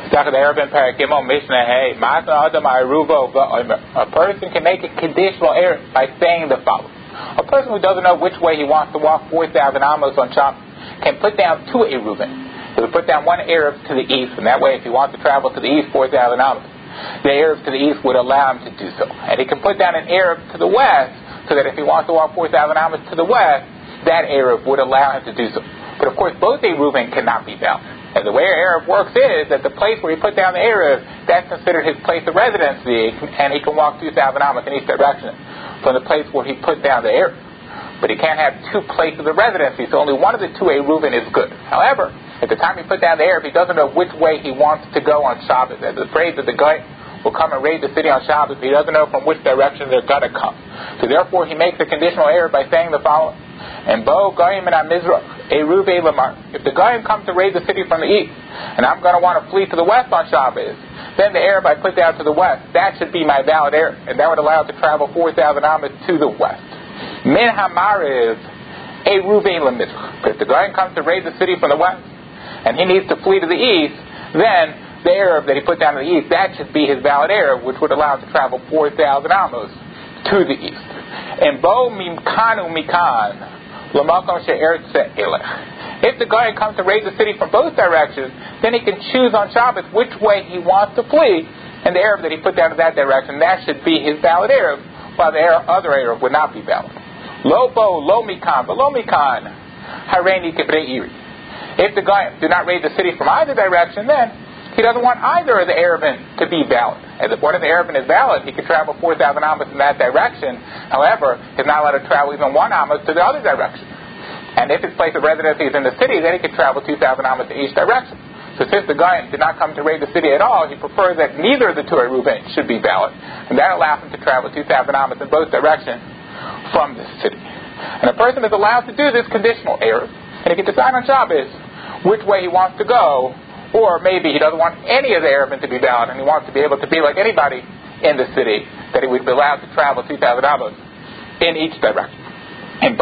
A person can make a conditional Erev by saying the following. A person who doesn't know which way he wants to walk 4,000 amos on Shabbos can put down two Eruvin. He would put down one Erev to the east, and that way if he wants to travel to the east 4,000 amos, the Erev to the east would allow him to do so. And he can put down an Erev to the west, so that if he wants to walk 4,000 amos to the west, that Erev would allow him to do so. But of course, both Eruvin cannot be valid. And the way Erev works is that the place where he put down the Erev, that's considered his place of residency, and he can walk 2,000 amos in each direction from the place where he put down the Erev. But he can't have two places of residency, so only one of the two Eruvin is good. However, at the time he put down the Erev, he doesn't know which way he wants to go on Shabbos. He's afraid that the guy will come and raid the city on Shabbos. He doesn't know from which direction they're going to come. So therefore, he makes a conditional Erev by saying the following. And Bo Goyim and Amizrach, Eruve Lamar. If the Goyim comes to raid the city from the east, and I'm going to want to flee to the west on Shabbos, then the Erev I put down to the west, that should be my valid Erev. And that would allow it to travel 4,000 amos to the west. Min Hamariv, Eruve Lamizrach. But if the Goyim comes to raid the city from the west, and he needs to flee to the east, then the Erev that he put down to the east, that should be his valid Erev, which would allow him to travel 4,000 amos to the east. And Bo Mimkanu Mikan, Lamakom She'ertze Elech. If the guy comes to raid the city from both directions, then he can choose on Shabbos which way he wants to flee, and the Erev that he put down to that direction, that should be his valid Erev, while the other Erev would not be valid. Lo Bo, Lo Mikan, but Lo Mikan, Hareini Kibrei Iri. If the guy do not raid the city from either direction, then he doesn't want either of the Erevin to be valid. As if one of the Erevin is valid, he can travel 4,000 amos in that direction. However, he's not allowed to travel even 1 amos to the other direction. And if his place of residency is in the city, then he can travel 2,000 amos in each direction. So since the guy did not come to raid the city at all, he prefers that neither of the two Eruvin should be valid. And that allows him to travel 2,000 amos in both directions from the city. And a person is allowed to do this conditional Erev, and he can decide on Shabbos which way he wants to go, or maybe he doesn't want any of the Erevin to be valid, and he wants to be able to be like anybody in the city, that he would be allowed to travel 2,000 amos in each direction. A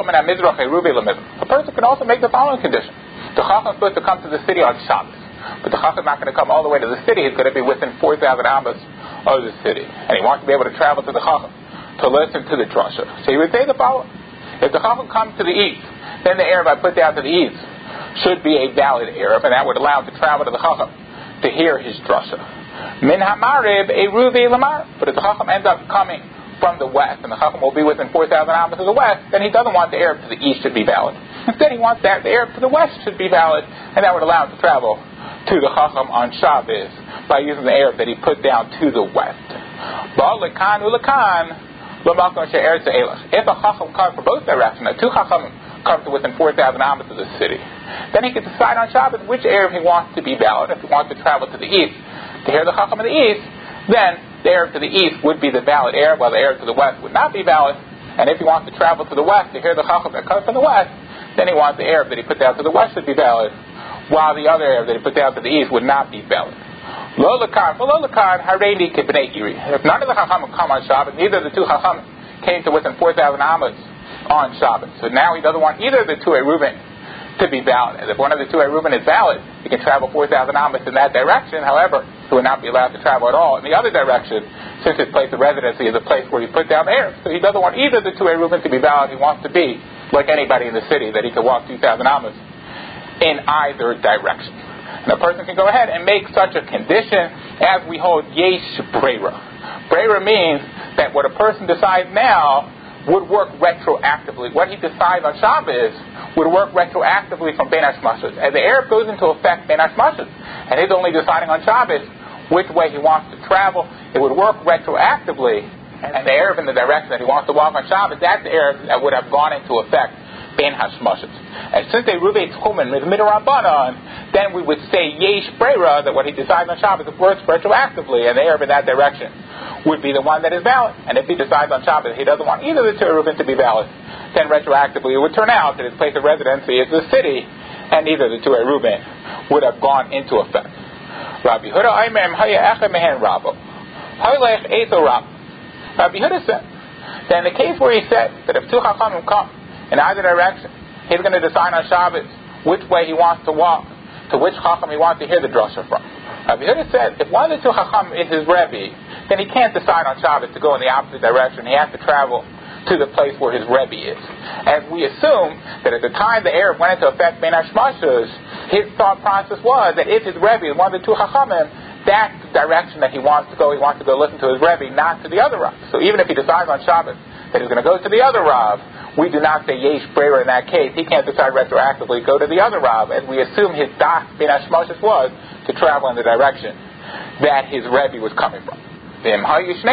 person can also make the following condition. The Chacham is supposed to come to the city on Shabbos, but the Chacham is not going to come all the way to the city. He's going to be within 4,000 amos of the city, and he wants to be able to travel to the Chacham to listen to the drasha. So he would say the following. If the Chacham comes to the east, then the Erev I put down to the east should be a valid Erev, and that would allow him to travel to the Chacham to hear his drasha. Min Hamarib Eruve Lamar. But if the Chacham ends up coming from the west, and the Chacham will be within 4,000 amos to the west, then he doesn't want the Erev to the east should be valid. Instead, he wants that the Erev to the west should be valid, and that would allow him to travel to the Chacham on Shabbos by using the Erev that he put down to the west. Ba'lekan ulekan. If a Chacham comes from both directions, two Chacham comes to within 4,000 amos of the city, then he can decide on Shabbos which Erev he wants to be valid. If he wants to travel to the east to hear the Chacham of the east, then the Erev to the east would be the valid Erev, while the Erev to the west would not be valid. And if he wants to travel to the west to hear the Chacham that comes from the west, then he wants the Erev that he put down to the west should be valid, while the other Erev that he put down to the east would not be valid. Lo lakan, hareini kibnei iri. If none of the Chachamim come on Shabbos, neither of the two Chachamim came to within 4,000 amos on Shabbos. So now he doesn't want either of the two Eruvin to be valid. And if one of the two Eruvin is valid, he can travel 4,000 amos in that direction. However, he would not be allowed to travel at all in the other direction, since his place of residency is a place where he put down the Erev. So he doesn't want either of the two Eruvin to be valid. He wants to be like anybody in the city, that he can walk 2,000 amos in either direction. And a person can go ahead and make such a condition as we hold yesh breira. Breira means that what a person decides now would work retroactively. What he decides on Shabbos would work retroactively from Ben Hashmashas. As the Erev goes into effect, Ben Hashmashas, and he's only deciding on Shabbos which way he wants to travel, it would work retroactively. And the Erev in the direction that he wants to walk on Shabbos, that's the Erev that would have gone into effect Ben Hashmashas. And since they Ruve Tchumen with Midrabanan, then we would say Yesh Breira, that what he decides on Shabbos works retroactively, and the Erev in that direction would be the one that is valid. And if he decides on Shabbos he doesn't want either of the two Eruvin to be valid, then retroactively it would turn out that his place of residency is the city, and neither of the two Eruvin would have gone into effect. Rabbi Huda Aimem Haya Echem Mehen Rabbo Haylech Eitho Rab. Rabbi Huda said that in the case where he said that if two Chachamim come in either direction, he's going to decide on Shabbos which way he wants to walk, to which Chacham he wants to hear the drasha from. Rabbi Yehuda said, if one of the two Chacham is his Rebbe, then he can't decide on Shabbos to go in the opposite direction. He has to travel to the place where his Rebbe is. As we assume that at the time the Erev went into effect, Ben Hashmashas, his thought process was that if his Rebbe is one of the two Chachamim, that's the direction that he wants to go. He wants to go listen to his Rebbe, not to the other Rav. So even if he decides on Shabbos that he's going to go to the other Rav, we do not say Yesh Breira in that case. He can't decide retroactively go to the other Rav, as we assume his Das Ben Hashmashas was to travel in the direction that his Rebbe was coming from. However, if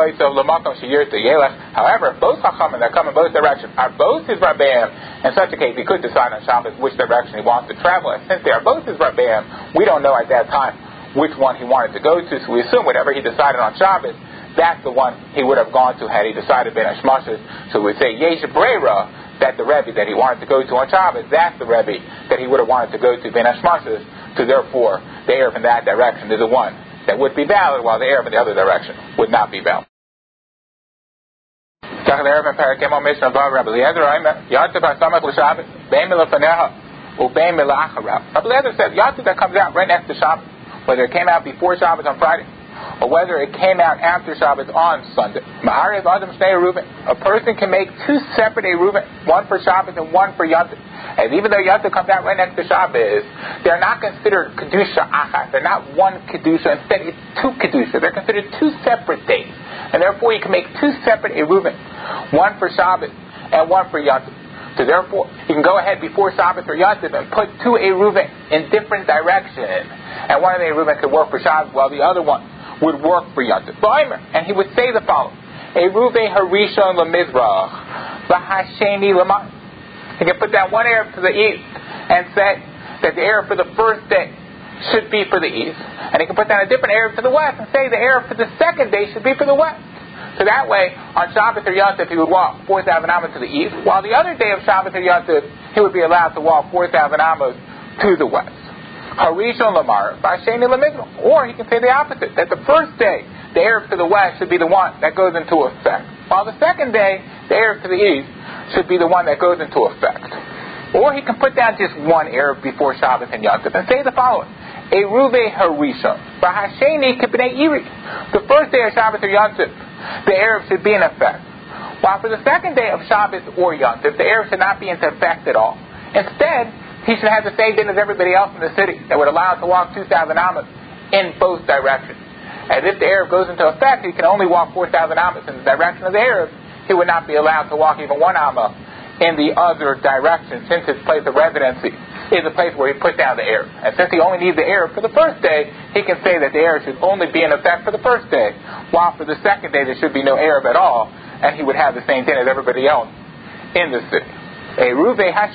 both Chachamim that come in both directions are both his Rabbeim, in such a case he could decide on Shabbos which direction he wants to travel. And since they are both his Rabbeim, we don't know at that time which one he wanted to go to, so we assume whatever he decided on Shabbos, that's the one he would have gone to had he decided Ben Hashmashas. So we say Yesh Breira, that the Rebbe that he wanted to go to on Shabbos, that's the Rebbe that he would have wanted to go to Ben Hashmashas, so therefore the Erev in that direction is the one that would be valid, while the Erev in the other direction would not be valid. Rabbi Eliezer said, Yontif that comes out right next to Shabbos, whether it came out before Shabbos on Friday, or whether it came out after Shabbos on Sunday. A person can make two separate Eruvin, one for Shabbos and one for Yontif. And even though Yontif comes out right next to Shabbos, they're not considered Kedusha Achat. They're not one Kedusha. Instead, it's two Kedusha. They're considered two separate days. And therefore, you can make two separate Eruvin, one for Shabbos and one for Yontif. So therefore, you can go ahead before Shabbos or Yontif and put two Eruvin in different directions. And one of the Eruvin could work for Shabbos, while the other one would work for Yontif. And he would say the following: Eruve Harishon Lemizrach, V'Hasheni Lemai. He can put down one Erev to the east and say that the Erev for the first day should be for the east. And he can put down a different Erev to the west and say the Erev for the second day should be for the west. So that way, on Shabbos or Yontif, he would walk 4,000 amos to the east, while the other day of Shabbos or Yontif, he would be allowed to walk 4,000 amos to the west. Harishon Lamar, Vasheni Lamizro. Or he can say the opposite, that the first day, the Erev to the west should be the one that goes into effect, while the second day, the Erev to the east, should be the one that goes into effect. Or he can put down just one Erev before Shabbos and Yontif and say the following: Eruve Harishon, V'Hasheni Kibnei Iri. The first day of Shabbos or Yontif, the Erev should be in effect, while for the second day of Shabbos or Yontif, the Erev should not be in effect at all. Instead, he should have the same din as everybody else in the city that would allow him to walk 2,000 amos in both directions. As if the Erev goes into effect, he can only walk 4,000 amos in the direction of the Erev. He would not be allowed to walk even 1 amma in the other direction, since his place of residency is a place where he put down the Erev. And since he only needs the Erev for the first day, he can say that the Erev should only be in effect for the first day, while for the second day there should be no Erev at all, and he would have the same din as everybody else in the city. Or you can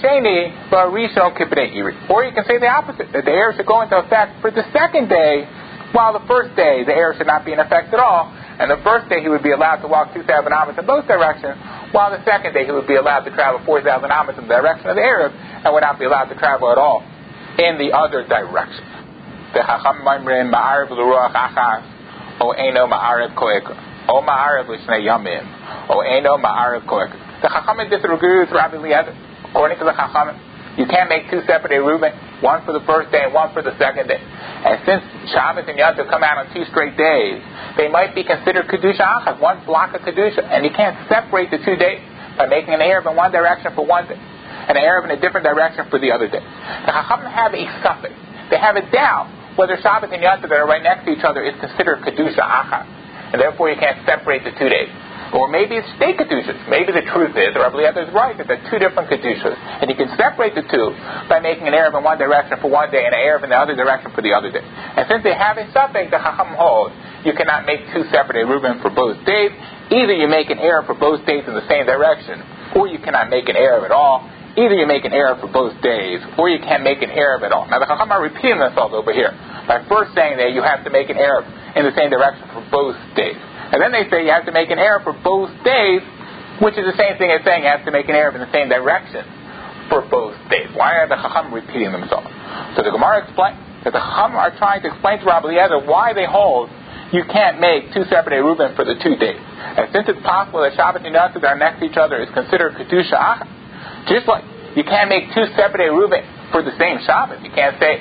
say the opposite, that the Erev should go into effect for the second day, while the first day the Erev should not be in effect at all, and the first day he would be allowed to walk 2,000 amos in both directions, while the second day he would be allowed to travel 4,000 amos in the direction of the Erev, and would not be allowed to travel at all in the other direction. The Chacham Maimrim Ma'arev L'Ruach Achas, O Eino Ma'arev Koeka, O Ma'arev L'Shnei Yamim, O Eino Ma'arev Koeka. The Chachamim disagree with Rabbi Eliezer. According to the Chachamim, you can't make two separate Eruvin, one for the first day and one for the second day. And since Shabbos and Yontif come out on 2 straight days, they might be considered Kedusha Achad, one block of Kedusha, and you can't separate the 2 days by making an Erev in one direction for one day and an Erev in a different direction for the other day. The Chachamim have a suffix. They have a doubt whether Shabbos and Yontif that are right next to each other is considered Kedusha Achad, and therefore you can't separate the 2 days. Or maybe it's state Kedushas. Maybe the truth is, or Rabbi Eliezer is right, that there are 2 different Kedushas, and you can separate the 2 by making an Erev in one direction for one day and an Erev in the other direction for the other day. And since they have a suffix, the Chacham holds, you cannot make 2 separate Eruvin for both days. Either you make an Erev for both days in the same direction, or you cannot make an Erev at all. Either you make an Erev for both days, or you can't make an Erev at all. Now the Chacham are repeating themselves over here by first saying that you have to make an Erev in the same direction for both days. And then they say you have to make an Erev for both days, which is the same thing as saying you have to make an Erev in the same direction for both days. Why are the Chacham repeating themselves? So the Gemara explains that the Chacham are trying to explain to Rabbi Eliezer why they hold you can't make 2 separate Eruvin for the 2 days. And since it's possible that Shabbos and Yontif that are next to each other is considered Kedusha Achad, just like you can't make 2 separate Eruvin for the same Shabbos. You can't say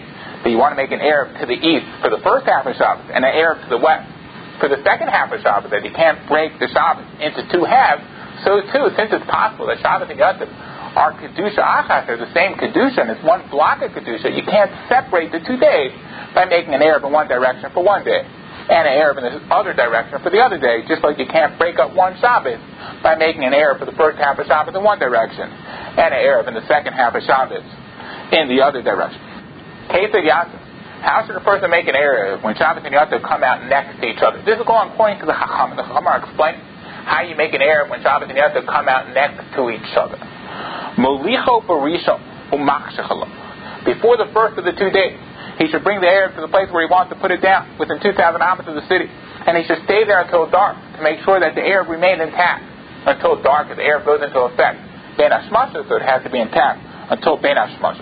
that you want to make an Erev to the east for the first half of Shabbos and an Erev to the west for the second half of Shabbos, that you can't break the Shabbos into two halves, so too, since it's possible that Shabbos and Yom Tov are Kedusha Achas, they're the same Kedusha, and it's one block of Kedusha, you can't separate the 2 days by making an Erev in one direction for one day and an Erev in the other direction for the other day, just like you can't break up one Shabbos by making an Erev for the first half of Shabbos in one direction and an Erev in the second half of Shabbos in the other direction. Case of Yom Tov. How should a person make an Erev when Shabbos and Yom Tov come out next to each other? This is going according to the Chacham. The Chacham are explaining how you make an Erev when Shabbos and Yom Tov come out next to each other. Molicho barishon umachshechalom. Before the first of the 2 days, he should bring the Erev to the place where he wants to put it down, within 2,000 amos of the city. And he should stay there until dark to make sure that the Erev remains intact until dark, as the Erev goes into effect. Ben Hashmashah, so it has to be intact until Ben Hashmashah.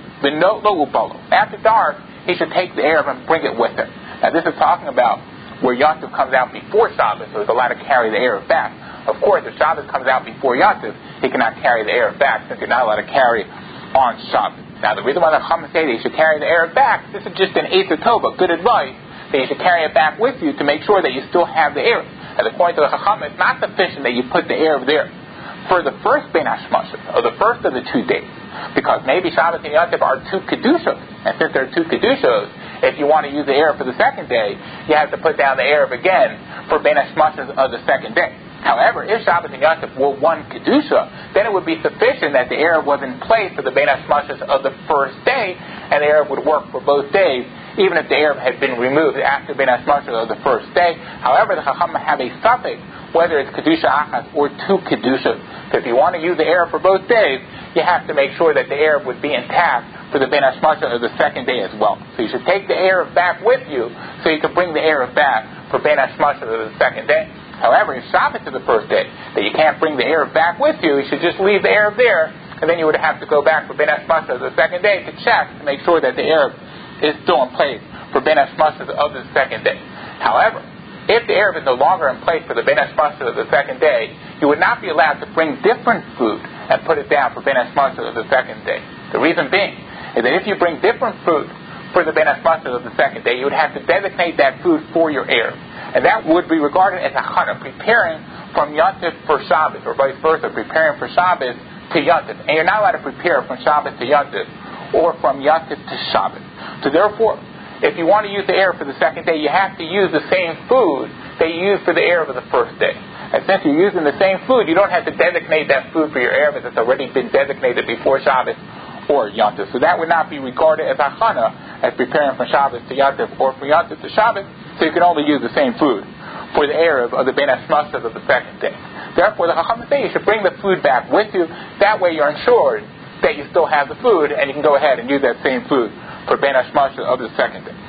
After dark, he should take the Erev and bring it with him. Now this is talking about where Yom Tov comes out before Shabbos, so he's allowed to carry the Erev back. Of course, if Shabbos comes out before Yom Tov, he cannot carry the Erev back, since you're not allowed to carry on Shabbos. Now the reason why the Chacham say that you should carry the Erev back, this is just an Eitzah Tova, good advice, that you should carry it back with you to make sure that you still have the Erev. And according to the Chacham, it's not sufficient that you put the Erev there for the first Ben Hashmashah, or the first of the 2 days, because maybe Shabbos and Yom Tov are 2 Kedushos, and since there are 2 Kedushos, if you want to use the Erev for the second day, you have to put down the Erev again for Ben Hashmashah of the second day. However, if Shabbos and Yom Tov were 1 Kedusha, then it would be sufficient that the Erev was in place for the Ben Hashmashah of the first day, and the Erev would work for both days, even if the Erev had been removed after Ben Hashmashah of the first day. However, the Chacham have a suffix, whether it's Kedusha Achas or 2 Kedushas. So if you want to use the Erev for both days, you have to make sure that the Erev would be intact for the Ben Hashmashah of the second day as well. So you should take the Erev back with you, so you can bring the Erev back for Ben Hashmashah of the second day. However, if Shabbos is the first day, that you can't bring the Erev back with you, you should just leave the Erev there, and then you would have to go back for Ben Hashmashah of the second day to check to make sure that the Erev is still in place for Ben Hashmashah of the second day. However, if the Erev is no longer in place for the Ben Hashmashah of the second day, you would not be allowed to bring different food and put it down for Ben Hashmashah of the second day. The reason being is that if you bring different food for the Ben Hashmashah of the second day, you would have to designate that food for your Erev. And that would be regarded as a chana, preparing from Yom Tov for Shabbos, or vice versa, preparing for Shabbos to Yom Tov. And you're not allowed to prepare from Shabbos to Yom Tov, or from Yom Tov to Shabbos. So therefore, if you want to use the Erev for the second day, you have to use the same food that you used for the Erev of the first day. And since you're using the same food, you don't have to designate that food for your Erev as it's already been designated before Shabbos or Yom Tov. So that would not be regarded as a chana, as preparing from Shabbos to Yom Tov or from Yom Tov to Shabbos, so you can only use the same food for the Erev of the Ben Hashmashah of the second day. Therefore, the Chacham say you should bring the food back with you. That way you're ensured that you still have the food, and you can go ahead and use that same food for Ben Hashmashah of the second day.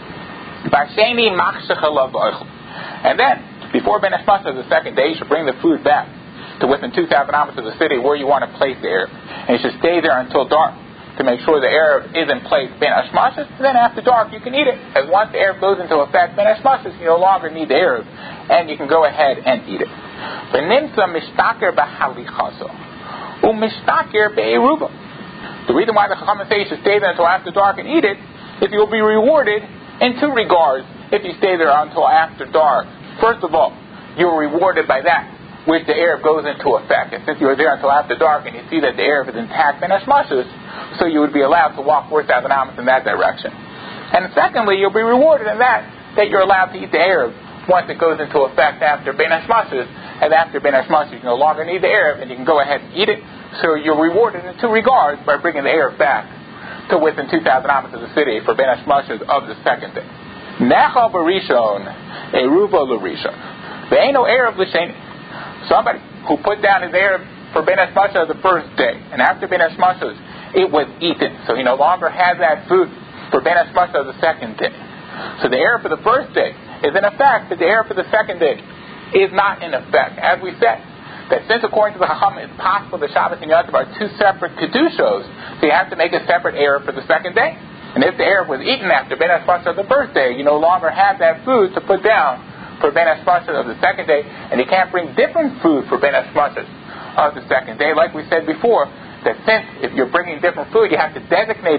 And then, before Ben Hashmashah of the second day, you should bring the food back to within 2,000 amos of the city where you want to place the Erev. And you should stay there until dark to make sure the Erev is in place, Ben Hashmashah, and then after dark you can eat it. As once the Erev goes into effect, Ben Hashmashah, you no longer need the Erev, and you can go ahead and eat it. The reason why the Chacham say you should stay there until after dark and eat it is you will be rewarded in 2 regards if you stay there until after dark. First of all, you're rewarded by that which the Erev goes into effect. And since you were there until after dark and you see that the Erev is intact, Ben Hashmashah, so you would be allowed to walk 4,000 amos in that direction. And secondly, you'll be rewarded in that you're allowed to eat the Erev once it goes into effect after Ben Hashmashah, and after Ben Hashmashah you no longer need the Erev and you can go ahead and eat it. So you're rewarded in 2 regards by bringing the Erev back to within 2,000 amos of the city for Ben Hashmashah of the second day. Nechal barishon, eruva l'rishon. There ain't no Erev l'sheni. Somebody who put down his Erev for Ben Hashmashah of the first day, and after Ben Hashmashah it was eaten, so he no longer has that food for Ben Hashmashah of the second day. So the Erev for the first day is in effect, but the Erev for the second day is not in effect. As we said, that since according to the Chacham it's possible that Shabbos and Yom Tov are 2 separate Kedushos, so you have to make a separate Erev for the second day. And if the Erev was eaten after Ben Hashmashah of the first day, you no longer have that food to put down for Ben Hashmashah of the second day, and you can't bring different food for Ben Hashmashah of the second day. Like we said before, that since if you're bringing different food, you have to designate it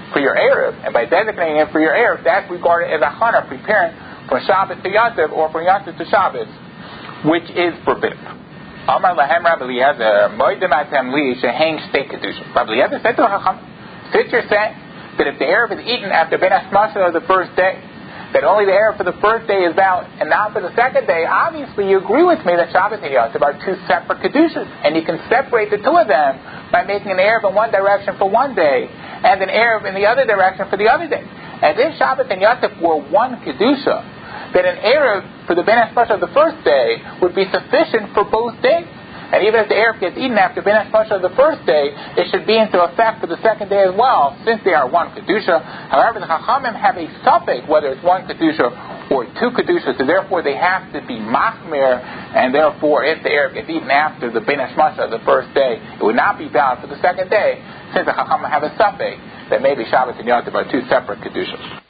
for your Erev, and by designating it for your Erev, that's regarded as a Chana, preparing from Shabbos to Yontif or from Yontif to Shabbos, which is forbidden. Amar lahem Rabbi Eliezer, moedem atem li sheheng shtei kedusha. Rabbi Eliezer said to the Chacham, since you're saying that if the Erev is eaten after Ben Hashmasha of the first day, that only the Erev for the first day is valid and not for the second day, obviously you agree with me that Shabbos and Yontif are two separate kedushas, and you can separate the two of them by making an Erev in one direction for one day and an Erev in the other direction for the other day. As if Shabbos and Yontif were one kedusha, that an Erev for the Ben Hashmasha of the first day would be sufficient for both days. And even if the Erev gets eaten after Ben Hashmasha of the first day, it should be into effect for the second day as well, since they are one kedusha. However, the Chachamim have a suffix whether it's one kedusha or two kedushas, so therefore they have to be machmir, and therefore if the Erev gets eaten after the Ben Hashmasha of the first day, it would not be valid for the second day, since the Chachamim have a suffix that maybe Shabbos and Yontif are two separate kedushas.